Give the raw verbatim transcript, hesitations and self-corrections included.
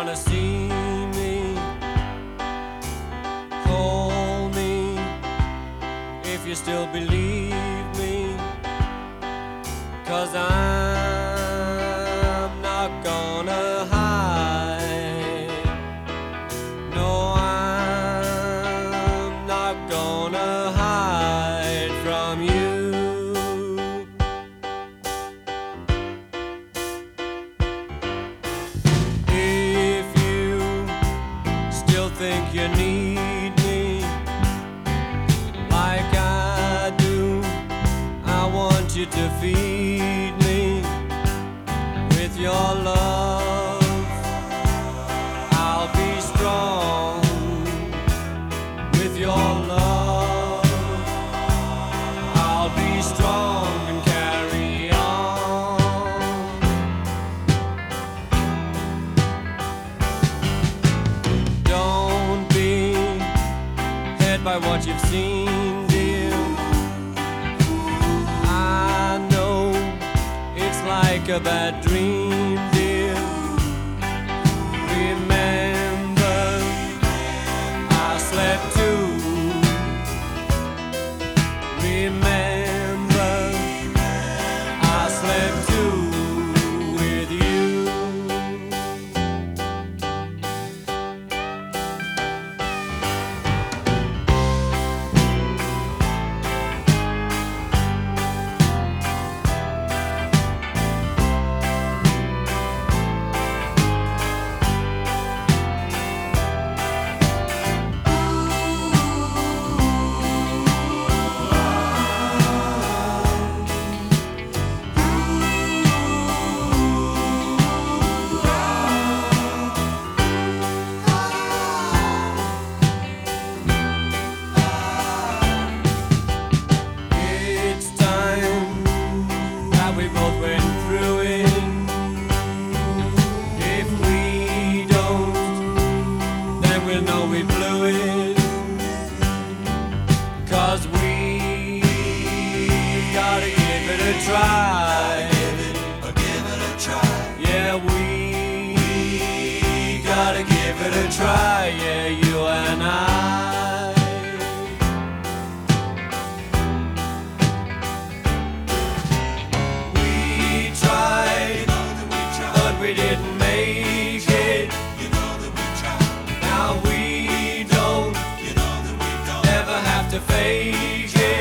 wanna see me, call me if you still believe me, 'cause I'm not gonna hide. No, I'm not gonna hide from you. If you still think you need me like I do, I want you to feed me with your love. I'll be strong with your love. I'll be strong and carry on. Don't be hurt by what you've seen, dear. I know it's like a bad dream, dear. Remember, I slept too. Remember, I slept too with you. It's time that we both went through it. If we don't, then we'll know we blew it. 'Cause we gotta give it a try. Give it a try. Yeah, we gotta give it a try. Yeah, you and I. We tried, but we didn't make it. Now we don't ever have to fake it.